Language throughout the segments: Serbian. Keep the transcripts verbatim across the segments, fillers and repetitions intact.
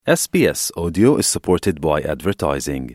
S B S Audio is supported by advertising.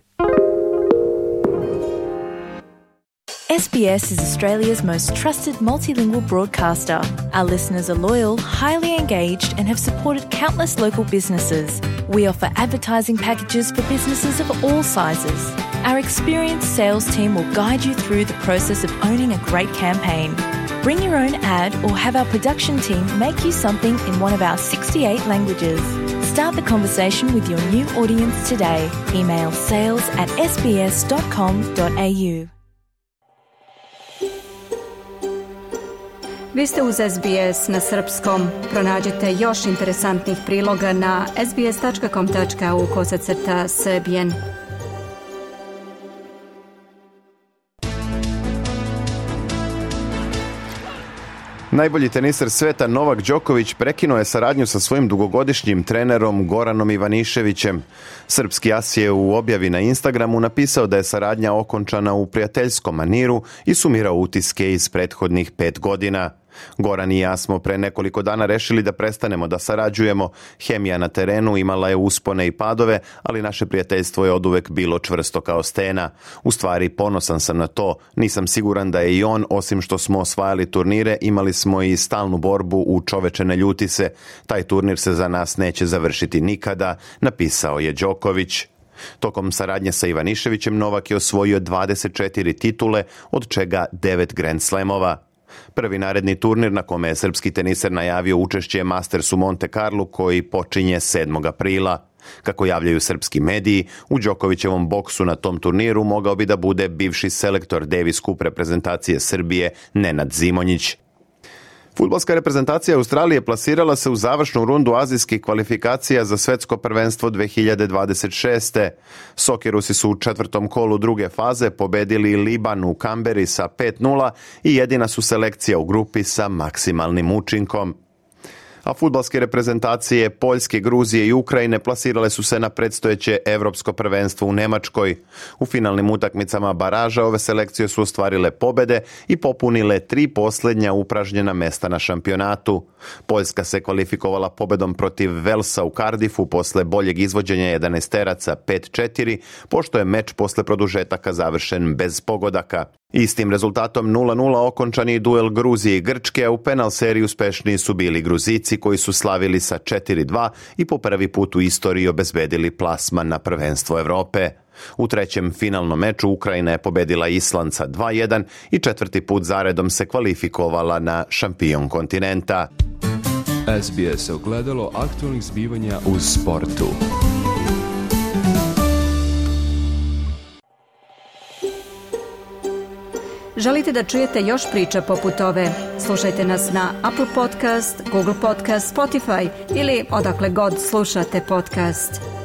S B S is Australia's most trusted multilingual broadcaster. Our listeners are loyal, highly engaged, and have supported countless local businesses. We offer advertising packages for businesses of all sizes. Our experienced sales team will guide you through the process of owning a great campaign. Bring your own ad or have our production team make you something in one of our sixty-eight languages. Start the conversation with your new audience today. Email sales at s b s dot com dot a u. Vi ste uz S B S na srpskom. Pronađite još interesantnih priloga na s b s dot com dot a u kosacrta srbijen. Najbolji teniser sveta Novak Đoković prekinuo je saradnju sa svojim dugogodišnjim trenerom Goranom Ivaniševićem. Srpski as je u objavi na Instagramu napisao da je saradnja okončana u prijateljskom maniru i sumirao utiske iz prethodnih pet godina. Goran i ja smo pre nekoliko dana rešili da prestanemo da sarađujemo. Hemija na terenu imala je uspone i padove, ali naše prijateljstvo je oduvek bilo čvrsto kao stena. U stvari, ponosan sam na to. Nisam siguran da je i on, osim što smo osvajali turnire, imali smo i stalnu borbu u Čoveče ne ljuti se. Taj turnir se za nas neće završiti nikada, napisao je Đoković. Tokom saradnje sa Ivaniševićem Novak je osvojio dvadeset četiri titule, od čega devet Grand Slamova. Prvi naredni turnir na kome je srpski teniser najavio učešće je Masters u Monte Carlu koji počinje sedmog aprila. Kako javljaju srpski mediji, u Đokovićevom boksu na tom turniru mogao bi da bude bivši selektor Davis Cup reprezentacije Srbije Nenad Zimonjić. Fudbalska reprezentacija Australije plasirala se u završnu rundu azijskih kvalifikacija za svetsko prvenstvo dve hiljade dvadeset šeste. Sokerusi su u četvrtom kolu druge faze pobedili Liban u Kamberi sa pet nula i jedina su selekcija u grupi sa maksimalnim učinkom. A fudbalske reprezentacije Poljske, Gruzije i Ukrajine plasirale su se na predstojeće evropsko prvenstvo u Nemačkoj. U finalnim utakmicama baraža ove selekcije su ostvarile pobede i popunile tri posljednja upražnjena mesta na šampionatu. Poljska se kvalifikovala pobedom protiv Velsa u Cardiffu posle boljeg izvođenja jedanaesteraca pet četiri, pošto je meč posle produžetaka završen bez pogodaka. Istim rezultatom nula nula okončani duel Gruzije i Grčke, a u penal seriji uspešniji su bili Gruzici koji su slavili sa četiri dva i po prvi put u istoriji obezbedili plasman na prvenstvo Evrope. U trećem finalnom meču Ukrajina je pobedila Island sa dva jedan i četvrti put zaredom se kvalifikovala na šampion kontinenta. S B S ogledalo aktualnih zbivanja u sportu. Želite da čujete još priča poput ove? Slušajte nas na Apple Podcast, Google Podcast, Spotify ili odakle god slušate podcast.